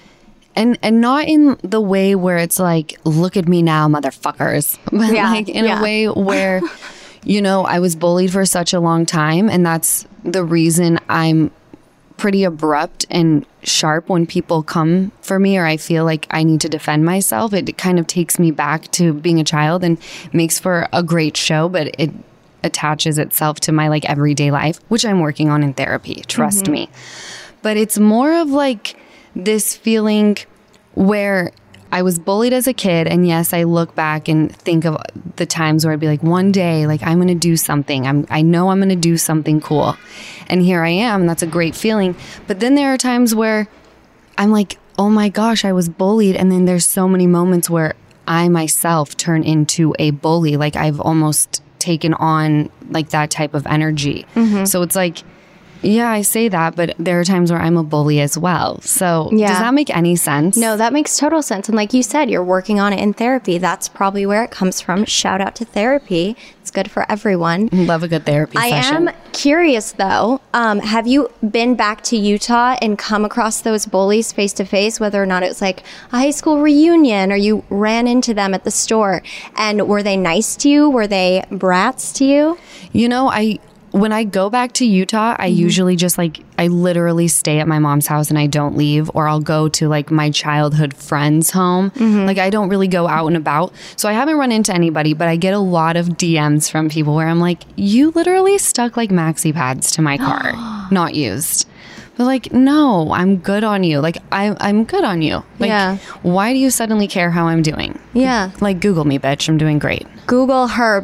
and and not in the way where it's like, look at me now, motherfuckers. But Yeah, like in yeah. a way where, you know, I was bullied for such a long time. And that's the reason I'm pretty abrupt and sharp when people come for me or I feel like I need to defend myself. It kind of takes me back to being a child and makes for a great show, but it attaches itself to my like everyday life, which I'm working on in therapy, trust Mm-hmm. me. But it's more of like this feeling where I was bullied as a kid. And yes, I look back and think of the times where I'd be like, one day, like I'm going to do something. I'm, I know I'm going to do something cool. And here I am. And that's a great feeling. But then there are times where I'm like, oh my gosh, I was bullied. And then there's so many moments where I myself turn into a bully. Like I've almost taken on like that type of energy. So it's like, yeah, I say that, but there are times where I'm a bully as well. So Yeah. does that make any sense? No, that makes total sense. And like you said, you're working on it in therapy. That's probably where it comes from. Shout out to therapy. It's good for everyone. Love a good therapy I session. am curious though, um, have you been back to Utah and come across those bullies face to face, whether or not it was like a high school reunion or you ran into them at the store? And were they nice to you? Were they brats to you? You know, I when I go back to Utah, I usually just like, I literally stay at my mom's house and I don't leave, or I'll go to like my childhood friend's home. Like I don't really go out and about. So I haven't run into anybody, but I get a lot of D Ms from people where I'm like, you literally stuck like maxi pads to my car, not used. But like, no, I'm good on you. Like I, I'm good on you. Like, Yeah. why do you suddenly care how I'm doing? Yeah. Like Google me, bitch. I'm doing great. Google her,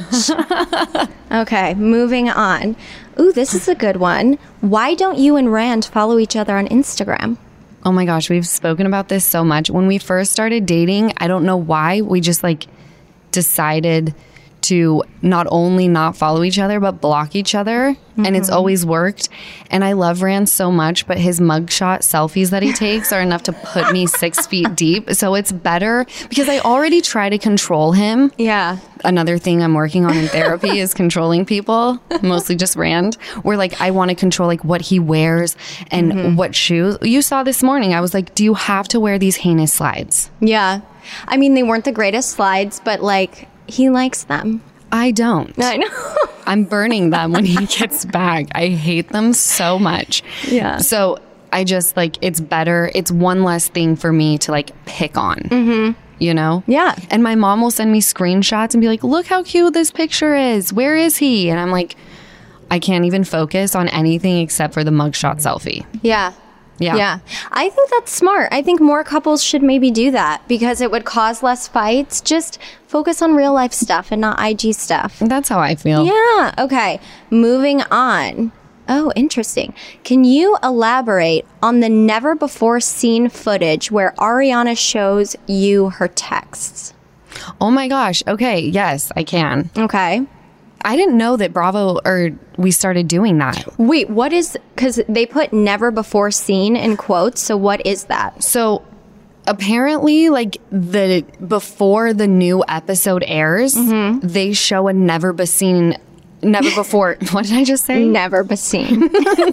bitch. Okay, moving on. Ooh, this is a good one. Why don't you and Rand follow each other on Instagram? Oh my gosh, we've spoken about this so much. When we first started dating, I don't know why, we just like decided to not only not follow each other, but block each other. And it's always worked. And I love Rand so much, but his mugshot selfies that he takes are enough to put me six feet deep. So it's better because I already try to control him. Yeah. Another thing I'm working on in therapy is controlling people, mostly just Rand, where like I want to control like what he wears and what shoes. You saw this morning, I was like, do you have to wear these heinous slides? Yeah. I mean, they weren't the greatest slides, but like, he likes them. I don't. I know. I'm burning them when he gets back. I hate them so much. Yeah. So I just like, it's better. It's one less thing for me to like pick on. Mm-hmm. You know? Yeah. And my mom will send me screenshots and be like, look how cute this picture is. Where is he? And I'm like, I can't even focus on anything except for the mugshot selfie. Yeah. Yeah. Yeah. I think that's smart. I think more couples should maybe do that because it would cause less fights. Just focus on real life stuff and not I G stuff. That's how I feel. Yeah. Okay. Moving on. Oh, interesting. Can you elaborate on the never before seen footage where Ariana shows you her texts? Oh my gosh. Okay. Yes, I can. Okay. I didn't know that Bravo or we started doing that. Wait, what is, because they put never before seen in quotes. So what is that? So apparently, like the before the new episode airs, Mm-hmm. they show a never be seen, never before. What did I just say? Never be seen.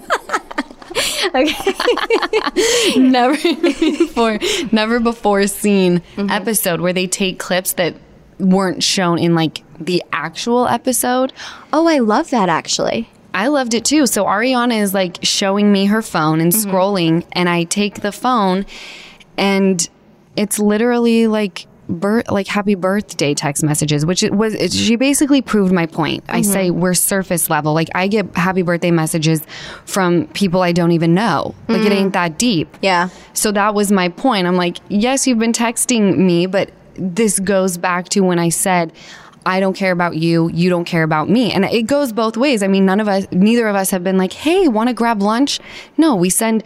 Okay. never before, never before seen Mm-hmm. episode where they take clips that weren't shown in like the actual episode. Oh, I love that actually. I loved it too. So Ariana is like showing me her phone and Mm-hmm. scrolling, and I take the phone, and it's literally like bir- like happy birthday text messages, which it was. It, she basically proved my point. I Mm-hmm. say we're surface level. Like I get happy birthday messages from people I don't even know. Like it ain't that deep. Mm. Yeah. So that was my point. I'm like, yes, you've been texting me, but this goes back to when I said, I don't care about you, you don't care about me. And it goes both ways. I mean, none of us, neither of us have been like, hey, want to grab lunch? No, we send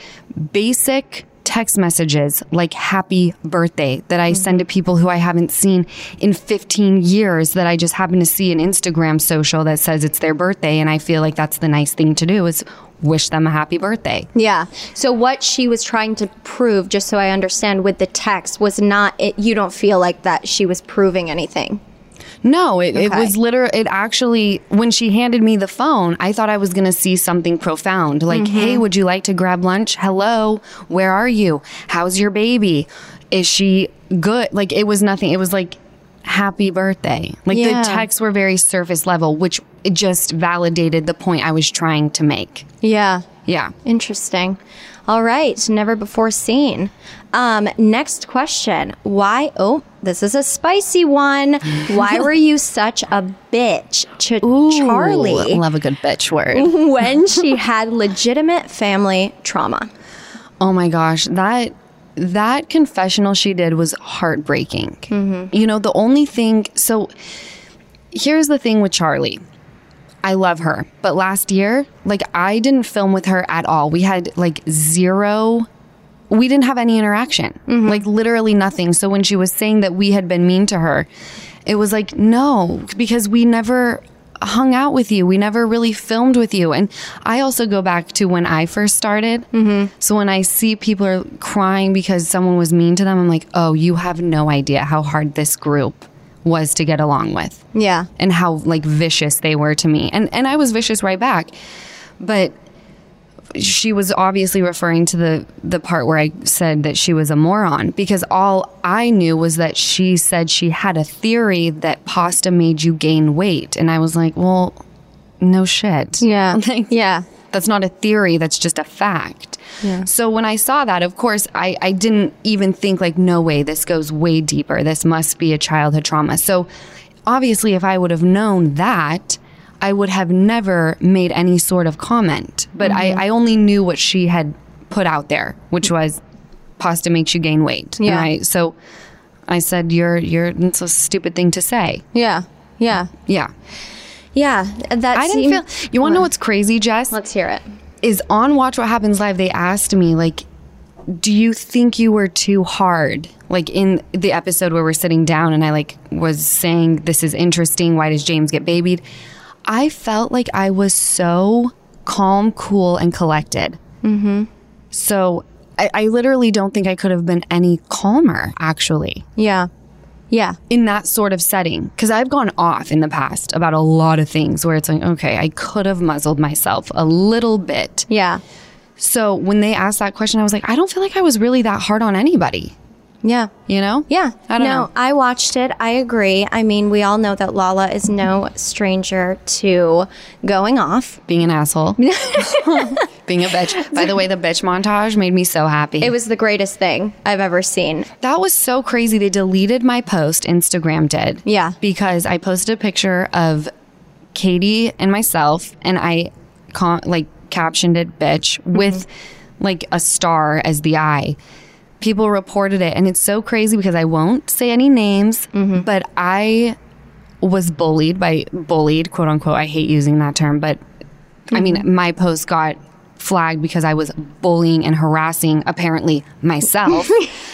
basic text messages like happy birthday that I send to people who I haven't seen in fifteen years that I just happen to see an Instagram social that says it's their birthday. And I feel like that's the nice thing to do is wish them a happy birthday. Yeah. So what she was trying to prove, just so I understand with the text, was not, it, you don't feel like that she was proving anything. No, it, it Okay. was literally, it actually, when she handed me the phone, I thought I was going to see something profound. Like, Mm-hmm. hey, would you like to grab lunch? Hello, where are you? How's your baby? Is she good? Like, it was nothing. It was like, happy birthday. Like, Yeah. the texts were very surface level, which it just validated the point I was trying to make. Yeah. Yeah. Interesting. All right. Never before seen. Um, next question. Why? Oh, this is a spicy one. Why were you such a bitch to Charlie Love a good bitch word. when she had legitimate family trauma? Oh my gosh, that that confessional she did was heartbreaking. You know, the only thing, so here's the thing with Charlie. I love her, but last year, like I didn't film with her at all. We had like zero, we didn't have any interaction, like literally nothing. So when she was saying that we had been mean to her, it was like, no, because we never hung out with you. We never really filmed with you. And I also go back to when I first started. Mm-hmm. So when I see people are crying because someone was mean to them, I'm like, oh, you have no idea how hard this group was to get along with. Yeah. And how like vicious they were to me. And and I was vicious right back. But she was obviously referring to the the part where I said that she was a moron, because all I knew was that she said she had a theory that pasta made you gain weight. And I was like, well, no shit. Yeah. Like, Yeah. that's not a theory, that's just a fact. Yeah. So when I saw that, of course, I, I didn't even think like, no way, this goes way deeper. This must be a childhood trauma. So obviously, if I would have known that, I would have never made any sort of comment. But Mm-hmm. I, I only knew what she had put out there, which was pasta makes you gain weight. Yeah. And I, so I said, you're, you're, it's a stupid thing to say. Yeah. Yeah. Yeah. Yeah. That I didn't seemed- feel, you want to know what's crazy, Jess? Let's hear it. Is on Watch What Happens Live, they asked me, like, do you think you were too hard? Like in the episode where we're sitting down and I like was saying, this is interesting. Why does James get babied? I felt like I was so calm, cool, and collected. Mm-hmm. So I, I literally don't think I could have been any calmer, actually, Yeah. Yeah. in that sort of setting. Because I've gone off in the past about a lot of things where it's like, okay, I could have muzzled myself a little bit. Yeah. So when they asked that question, I was like, I don't feel like I was really that hard on anybody, Yeah. you know? Yeah. I don't no, know. I watched it. I agree. I mean, we all know that Lala is no stranger to going off. Being an asshole. Being a bitch. By the way, the bitch montage made me so happy. It was the greatest thing I've ever seen. That was so crazy. They deleted my post. Instagram did. Yeah. Because I posted a picture of Katie and myself, and I con- like captioned it bitch with like a star as the eye. People reported it, and it's so crazy because I won't say any names, mm-hmm. but I was bullied by bullied, quote unquote. I hate using that term, but mm-hmm. I mean, my post got flagged because I was bullying and harassing apparently myself.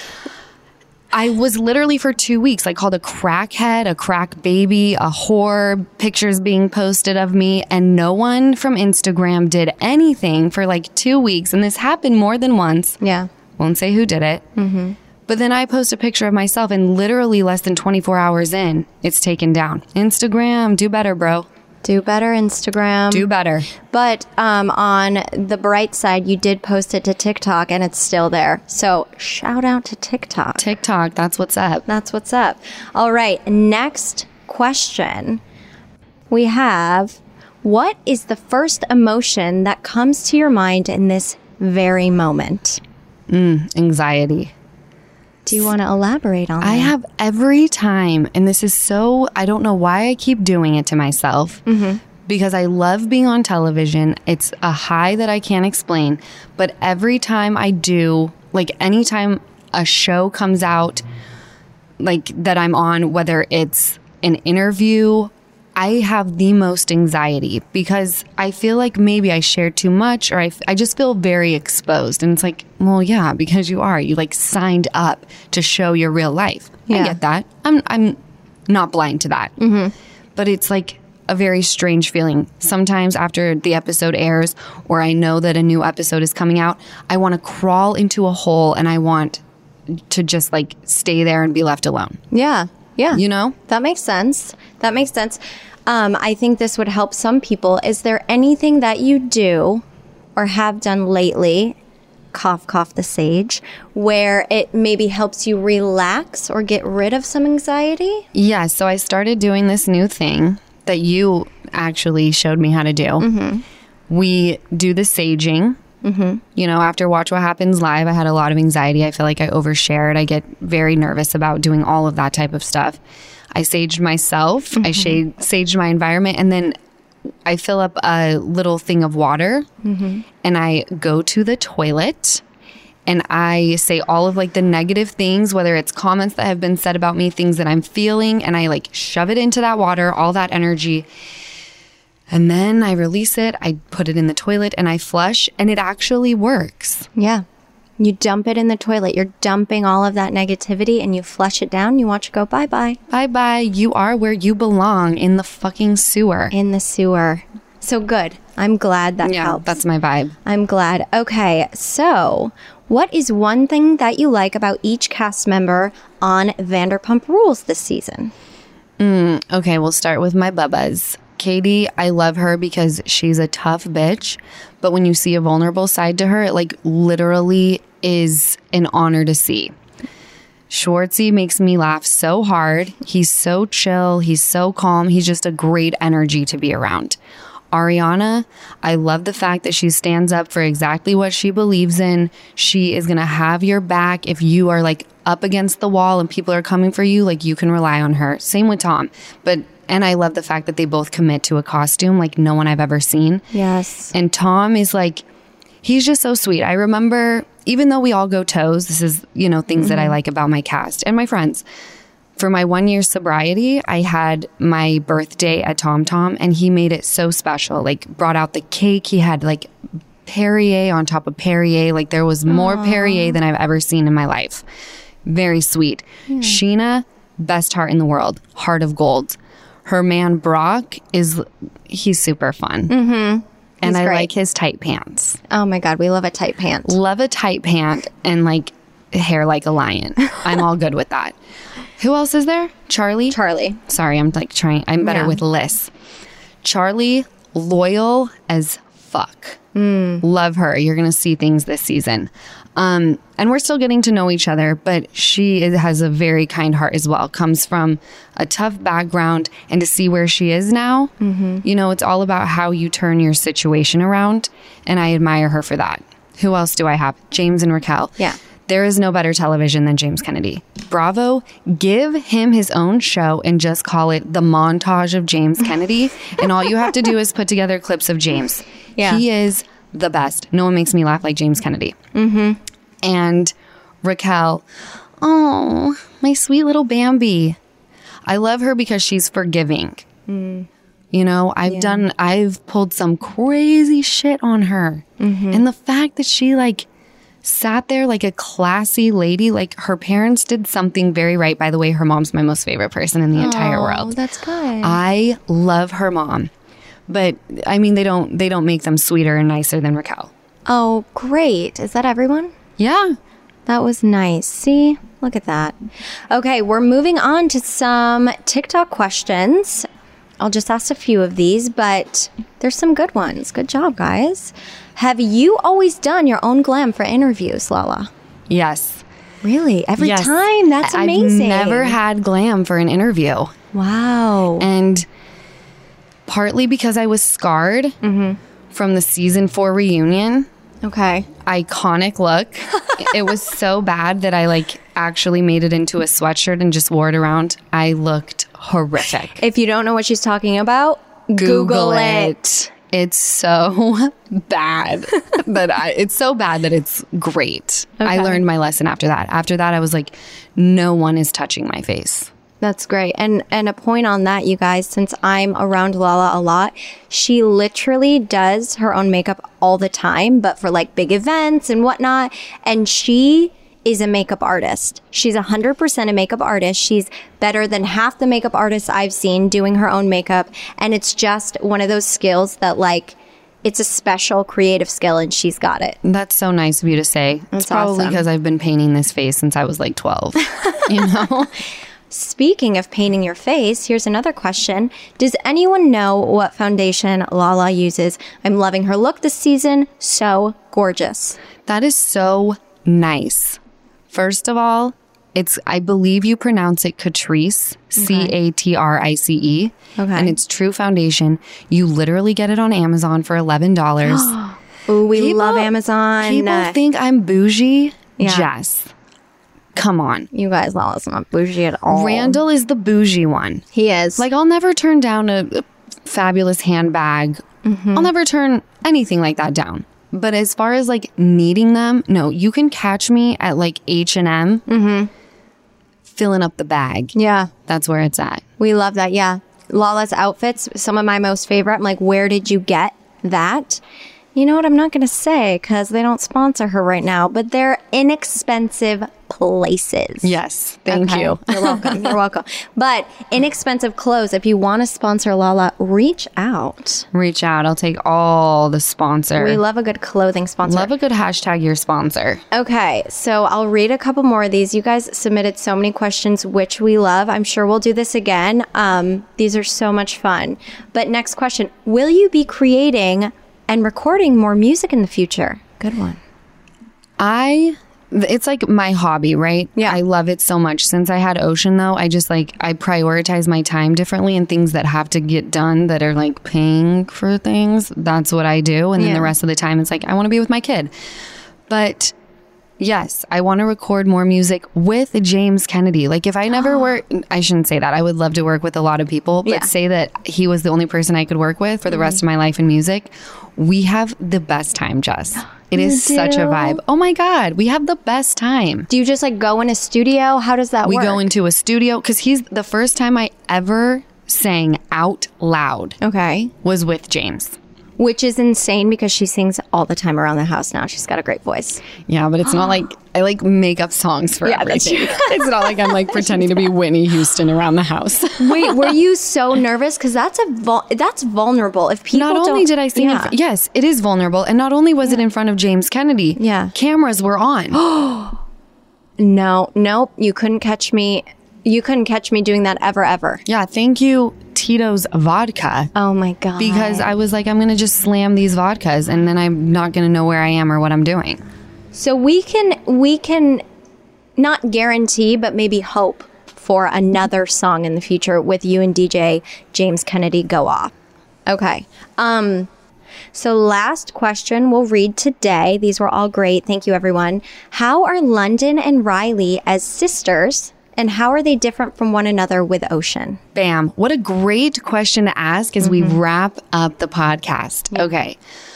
I was literally for two weeks, like called a crackhead, a crack baby, a whore, pictures being posted of me, and no one from Instagram did anything for like two weeks. And this happened more than once. Yeah. Won't say who did it. Mm-hmm. But then I post a picture of myself, and literally less than twenty-four hours in, it's taken down. Instagram, do better, bro. Do better, Instagram. Do better. But um, on the bright side, you did post it to TikTok, and it's still there. So shout out to TikTok. TikTok, that's what's up. That's what's up. All right, next question. We have, what is the first emotion that comes to your mind in this very moment? Mm, anxiety. Do you want to elaborate on that? I have every time, and this is so, I don't know why I keep doing it to myself, mm-hmm. because I love being on television. It's a high that I can't explain, but every time I do, like anytime a show comes out, like that I'm on, whether it's an interview, I have the most anxiety because I feel like maybe I shared too much, or I, f- I just feel very exposed. And it's like, well, yeah, because you are. You like signed up to show your real life. Yeah. I get that. I'm I'm not blind to that. Mm-hmm. But it's like a very strange feeling. Sometimes after the episode airs, or I know that a new episode is coming out, I want to crawl into a hole and I want to just like stay there and be left alone. Yeah. Yeah. You know? That makes sense. That makes sense. Um, I think this would help some people. Is there anything that you do or have done lately, cough, cough the sage, where it maybe helps you relax or get rid of some anxiety? Yeah. So I started doing this new thing that you actually showed me how to do. Mm-hmm. We do the saging. Mm-hmm. You know, after Watch What Happens Live, I had a lot of anxiety. I feel like I overshared. I get very nervous about doing all of that type of stuff. I saged myself. Mm-hmm. I shade, saged my environment. And then I fill up a little thing of water mm-hmm. and I go to the toilet and I say all of like the negative things, whether it's comments that have been said about me, things that I'm feeling, and I like shove it into that water, all that energy. And then I release it, I put it in the toilet, and I flush, and it actually works. Yeah. You dump it in the toilet. You're dumping all of that negativity, and you flush it down. You watch it go bye-bye. Bye-bye. You are where you belong, in the fucking sewer. In the sewer. So good. I'm glad that yeah, helps. That's my vibe. I'm glad. Okay, so what is one thing that you like about each cast member on Vanderpump Rules this season? Mm, okay, we'll start with my bubbas. Katie, I love her because she's a tough bitch, but when you see a vulnerable side to her, it like literally is an honor to see. Schwartzy makes me laugh so hard. He's so chill. He's so calm. He's just a great energy to be around. Ariana, I love the fact that she stands up for exactly what she believes in. She is going to have your back if you are like up against the wall and people are coming for you, like you can rely on her. Same with Tom. But And I love the fact that they both commit to a costume like no one I've ever seen. Yes. And Tom is like, he's just so sweet. I remember, even though we all go toes, this is, you know, things mm-hmm. that I like about my cast and my friends. For my one year sobriety, I had my birthday at Tom Tom, and he made it so special. Like, brought out the cake. He had like Perrier on top of Perrier. Like, there was more Aww. Perrier than I've ever seen in my life. Very sweet. Yeah. Sheena, best heart in the world. Heart of gold. Her man Brock is, he's super fun. Mm-hmm. And I great. like his tight pants. Oh my God, we love a tight pant. Love a tight pant and like hair like a lion. I'm all good with that. Who else is there? Charlie? Charlie. Sorry, I'm like trying, I'm better yeah. with Liz. Charlie, loyal as fuck. Mm. Love her. You're going to see things this season. Um, and we're still getting to know each other, but she is, has a very kind heart as well. Comes from a tough background, and to see where she is now, mm-hmm. you know, it's all about how you turn your situation around, and I admire her for that. Who else do I have? James and Raquel. Yeah. There is no better television than James Kennedy. Bravo, give him his own show and just call it The Montage of James Kennedy, and all you have to do is put together clips of James. Yeah. He is the best. No one makes me laugh like James Kennedy. Mm-hmm. And Raquel, oh, my sweet little Bambi. I love her because she's forgiving. Mm. You know, I've yeah. done, I've pulled some crazy shit on her. Mm-hmm. And the fact that she like sat there like a classy lady, like her parents did something very right. By the way, her mom's my most favorite person in the oh, entire world. That's good. I love her mom. But I mean, they don't, they don't make them sweeter and nicer than Raquel. Oh, great. Is that everyone? Yeah. That was nice. See? Look at that. Okay, we're moving on to some TikTok questions. I'll just ask a few of these, but there's some good ones. Good job, guys. Have you always done your own glam for interviews, Lala? Yes. Really? Every yes. time? That's amazing. I've never had glam for an interview. Wow. And partly because I was scarred mm-hmm. from the season four reunion. Okay. Iconic look. It was so bad that I like actually made it into a sweatshirt and just wore it around. I looked horrific. If you don't know what she's talking about, Google, Google it. it. It's so bad that I, it's so bad that it's great. Okay. I learned my lesson after that. After that, I was like, no one is touching my face. That's great. And and a point on that, you guys, since I'm around Lala a lot, she literally does her own makeup all the time, but for like big events and whatnot. And she is a makeup artist. She's one hundred percent a makeup artist. She's better than half the makeup artists I've seen doing her own makeup. And it's just one of those skills that like, it's a special creative skill and she's got it. That's so nice of you to say. That's it's probably awesome. Because I've been painting this face since I was like twelve, you know? Speaking of painting your face, here's another question. Does anyone know what foundation Lala uses? I'm loving her look this season. So gorgeous. That is so nice. First of all, it's, I believe you pronounce it Catrice, okay. C A T R I C E. Okay. And it's True Foundation. You literally get it on Amazon for eleven dollars. Ooh, we people, love Amazon. People think I'm bougie. Yeah. Jess. Come on. You guys, Lala's not bougie at all. Randall is the bougie one. He is. Like, I'll never turn down a, a fabulous handbag. Mm-hmm. I'll never turn anything like that down. But as far as, like, needing them, no, you can catch me at, like, H and M mm-hmm. filling up the bag. Yeah. That's where it's at. We love that, yeah. Lala's outfits, some of my most favorite. I'm like, where did you get that? You know what? I'm not going to say because they don't sponsor her right now, but they're inexpensive places. Yes. Thank okay. you. You're welcome. You're welcome. But inexpensive clothes, if you want to sponsor Lala, reach out. Reach out. I'll take all the sponsor. We love a good clothing sponsor. Love a good hashtag your sponsor. Okay. So I'll read a couple more of these. You guys submitted so many questions, which we love. I'm sure we'll do this again. Um, these are so much fun. But next question. Will you be creating and recording more music in the future? Good one. I, it's like my hobby, right? Yeah. I love it so much. Since I had Ocean though, I just like, I prioritize my time differently and things that have to get done that are like paying for things. That's what I do. And then yeah. the rest of the time it's like, I want to be with my kid. But yes, I want to record more music with James Kennedy. Like if I never work, I shouldn't say that. I would love to work with a lot of people, but yeah. say that he was the only person I could work with for the mm-hmm. rest of my life in music. We have the best time, Jess. It you is do? Such a vibe. Oh my God, we have the best time. Do you just like go in a studio? How does that we work? We go into a studio because he's the first time I ever sang out loud. Okay. Was with James. Which is insane because she sings all the time around the house now. She's got a great voice. Yeah, but it's not like I like make up songs for yeah, everything. It's not like I'm like pretending to be Whitney Houston around the house. Wait, were you so nervous? Because that's a vul- that's vulnerable. If people not only don't, did I sing, yeah. in fr- yes, it is vulnerable, and not only was yeah. it in front of James Kennedy, yeah, cameras were on. no, nope, you couldn't catch me. You couldn't catch me doing that ever, ever. Yeah, thank you, Tito's Vodka. Oh my God. Because I was like, I'm going to just slam these vodkas and then I'm not going to know where I am or what I'm doing. So we can, we can not guarantee, but maybe hope for another song in the future with you and D J James Kennedy go off. Okay. Um, so last question we'll read today. These were all great. Thank you, everyone. How are London and Riley as sisters? And how are they different from one another with Ocean? Bam. What a great question to ask as mm-hmm. we wrap up the podcast. Yeah. Okay.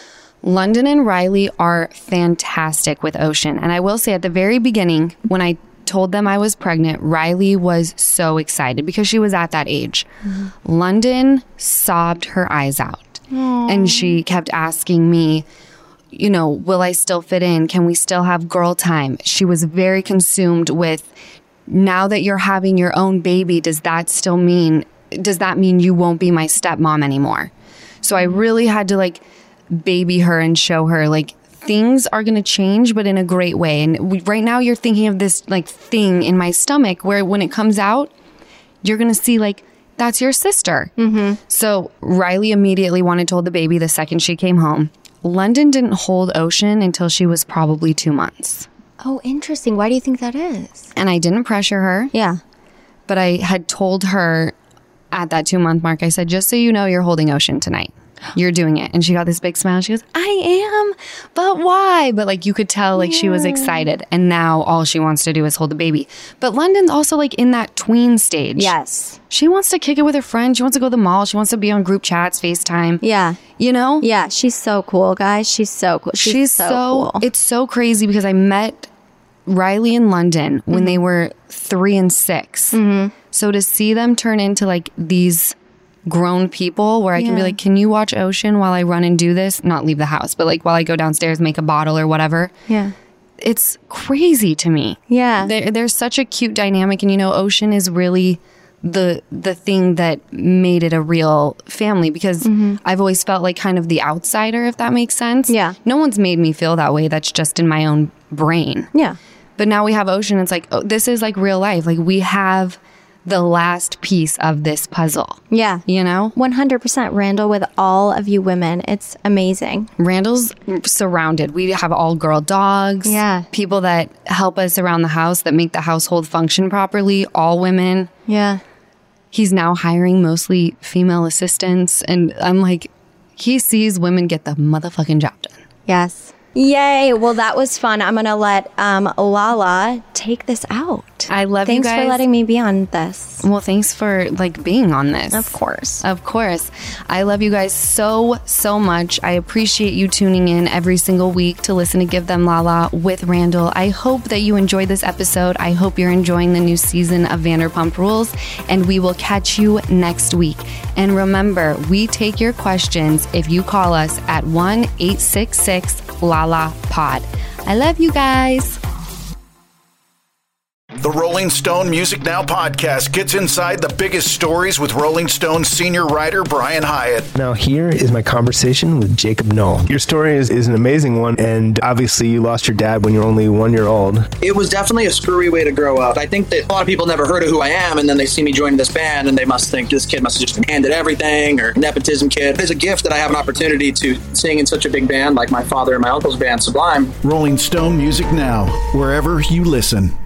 London and Riley are fantastic with Ocean. And I will say at the very beginning, when I told them I was pregnant, Riley was so excited because she was at that age. Mm-hmm. London sobbed her eyes out. Aww. And she kept asking me, you know, will I still fit in? Can we still have girl time? She was very consumed with, now that you're having your own baby, does that still mean, does that mean you won't be my stepmom anymore? So I really had to like baby her and show her like things are going to change, but in a great way. And we, right now you're thinking of this like thing in my stomach where when it comes out, you're going to see like, that's your sister. Mm-hmm. So Riley immediately wanted to hold the baby the second she came home. London didn't hold Ocean until she was probably two months. Oh, interesting. Why do you think that is? And I didn't pressure her. Yeah. But I had told her at that two month mark, I said, just so you know, you're holding Ocean tonight. You're doing it. And she got this big smile. She goes, I am, but why? But like you could tell like yeah. she was excited. And now all she wants to do is hold the baby. But London's also like in that tween stage. Yes. She wants to kick it with her friends. She wants to go to the mall. She wants to be on group chats, FaceTime. Yeah. You know? Yeah. She's so cool, guys. She's so cool. She's, she's so, so cool. It's so crazy because I met Riley in London when mm-hmm. they were three and six. Mm-hmm. So to see them turn into like these grown people where I yeah. can be like, can you watch Ocean while I run and do this? Not leave the house, but like while I go downstairs, make a bottle or whatever. Yeah. It's crazy to me. Yeah. There, there's such a cute dynamic. And, you know, Ocean is really the the thing that made it a real family because mm-hmm. I've always felt like kind of the outsider, if that makes sense. Yeah. No one's made me feel that way. That's just in my own brain. Yeah. But now we have Ocean. It's like, oh, this is like real life. Like we have the last piece of this puzzle. Yeah. You know? one hundred percent Randall with all of you women. It's amazing. Randall's surrounded. We have all girl dogs. Yeah. People that help us around the house that make the household function properly. All women. Yeah. He's now hiring mostly female assistants. And I'm like, he sees women get the motherfucking job done. Yes. Yay. Well, that was fun. I'm going to let um, Lala take this out. I love thanks you guys. Thanks for letting me be on this. Well, thanks for like being on this. Of course. Of course. I love you guys so, so much. I appreciate you tuning in every single week to listen to Give Them Lala with Randall. I hope that you enjoyed this episode. I hope you're enjoying the new season of Vanderpump Rules, and we will catch you next week. And remember, we take your questions if you call us at one eight six six Lala Pod. I love you guys. The Rolling Stone Music Now podcast gets inside the biggest stories with Rolling Stone senior writer Brian Hyatt. Now here is my conversation with Jacob Noll. Your story is, is an amazing one, and obviously you lost your dad when you were only one year old. It was definitely a screwy way to grow up. I think that a lot of people never heard of who I am, and then they see me joining this band, and they must think this kid must have just been handed everything, or nepotism kid. It's a gift that I have an opportunity to sing in such a big band like my father and my uncle's band, Sublime. Rolling Stone Music Now, wherever you listen.